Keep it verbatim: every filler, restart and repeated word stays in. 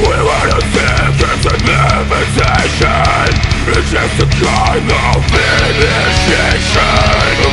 We wanna think it's an invitation. It's just a kind of initiation.